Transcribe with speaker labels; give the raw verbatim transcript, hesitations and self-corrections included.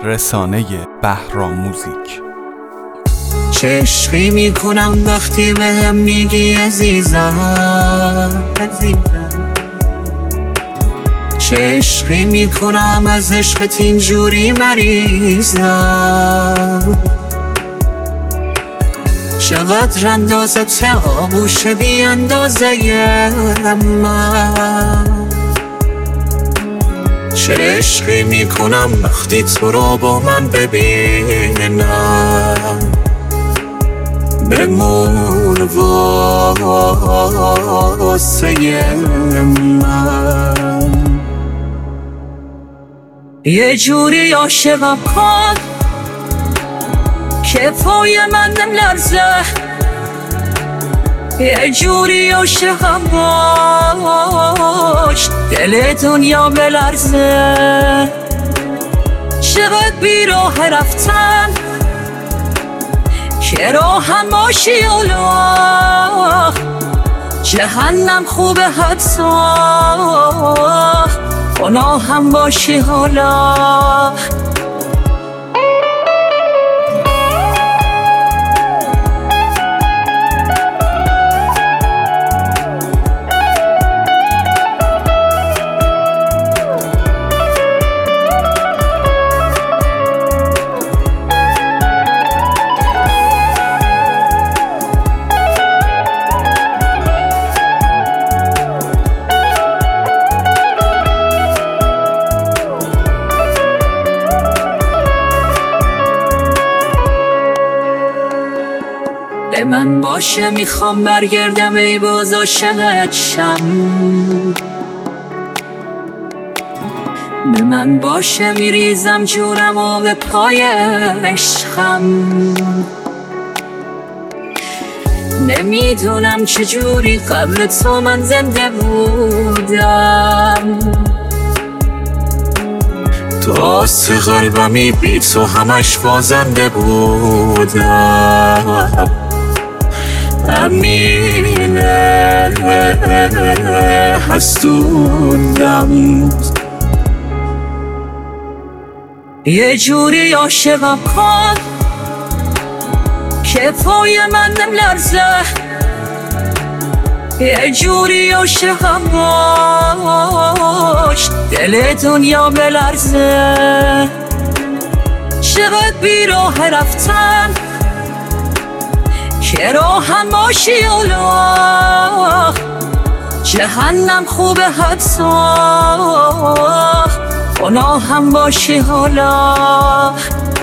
Speaker 1: رسانه بهرام موزیک.
Speaker 2: چه عشقی میکنم وقتی بهم میگی عزیزم، چه عشقی میکنم از عشقت اینجوری مریضم، چقدر اندازت آغوش بی اندازه من، چه عشقی میکنم وقتی تو رو با من ببینم، بمون واسه من. یه جوری عاشقم کن که پای من نلرزه، یه جوری عاشقم باش دل دنیا بلرزه، چقدر بی راه رفتم که راهم باشی الله، جهنم خوبه حتی گناهم باشی حالا. به من باشه میخوام برگردم ای باز عاشقت شم، به من باشه میریزم جونم و به پای عشقم، نمیدونم چجوری قبل تو من زنده بودم، تو آسه قلبمی بی تو همش بازنده بودم، همینه هستوندم. یه جوری عاشقم کن که پای من نلرزه، یه جوری عاشقم باش دل دنیا بلرزه، چقدر بی راه رفتم که راهم باشی الله، جهنم خوبه حتی گناهم باشی حالا.